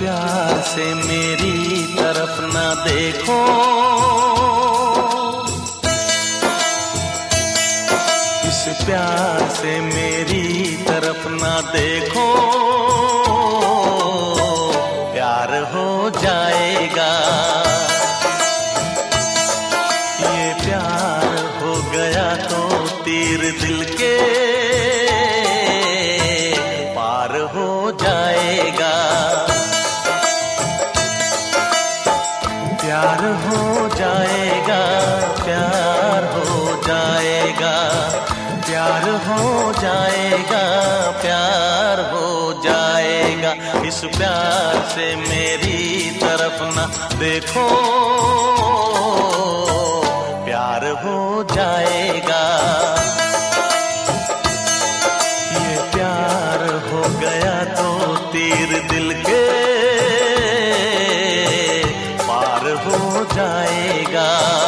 प्यार से मेरी तरफ ना देखो, इस प्यार से मेरी तरफ ना देखो, प्यार हो जाएगा। ये प्यार हो गया तो तीर दिल के पार हो जाएगा। प्यार हो जाएगा, प्यार हो जाएगा, प्यार हो जाएगा, प्यार हो जाएगा। इस प्यार से मेरी तरफ ना देखो, प्यार हो जाएगा। ये प्यार हो गया तो तीर दिल के पार हो जाएगा।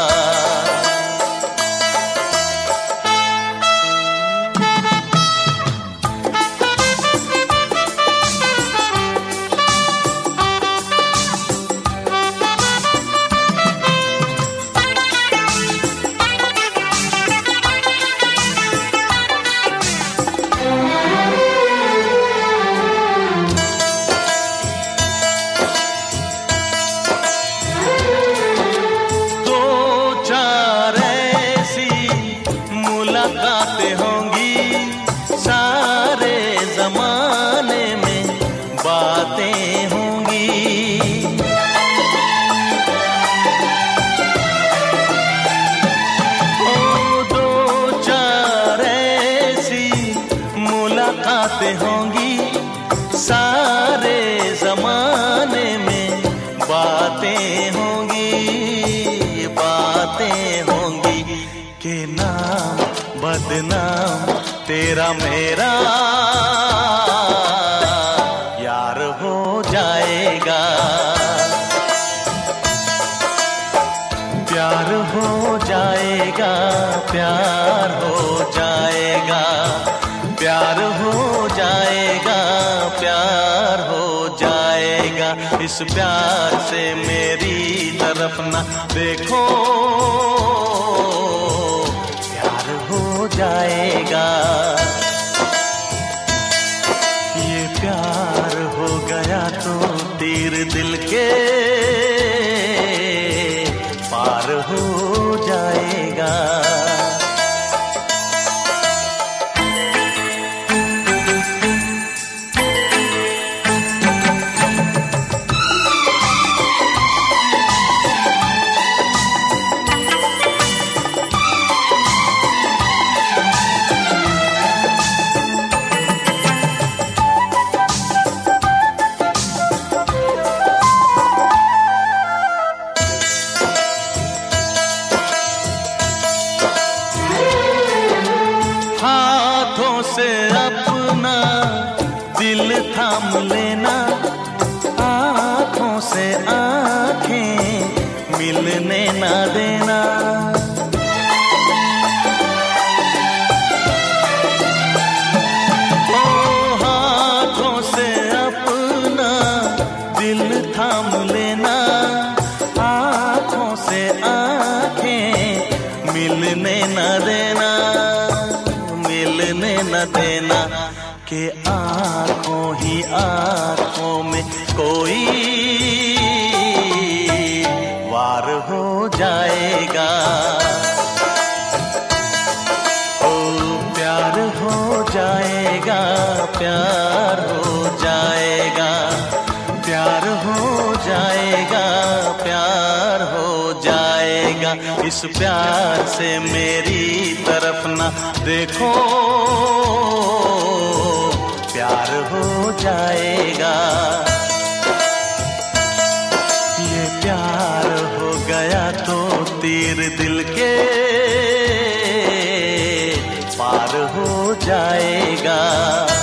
मुलाकातें होंगी सारे जमाने में, बातें होंगी। ओ दो चार ऐसी मुलाकातें होंगी सारे जमाने में, बातें होंगी, बातें होंगी। के नाम बदनाम तेरा मेरा यार हो जाएगा। प्यार हो जाएगा, प्यार हो जाएगा, प्यार हो जाएगा, प्यार हो जाएगा। इस प्यार से मेरी तरफ ना देखो, हो जाएगा। ये प्यार हो गया तो तीर दिल के पार हो जाएगा। हाथों से अपना दिल थाम लेना, आँखों से आँखें मिलने ना देना। ओ हाथों से अपना दिल थाम लेना, आँखों से आँखें मिलने ना देना, मिलने न देना। कि आँखों ही आँखों में कोई वार हो जाएगा। ओ प्यार हो जाएगा, प्यार हो जाएगा, प्यार हो जाएगा, प्यार हो जाएगा। इस प्यार से मेरी तरफ ना देखो, प्यार हो जाएगा। ये प्यार हो गया तो तीर दिल के पार हो जाएगा।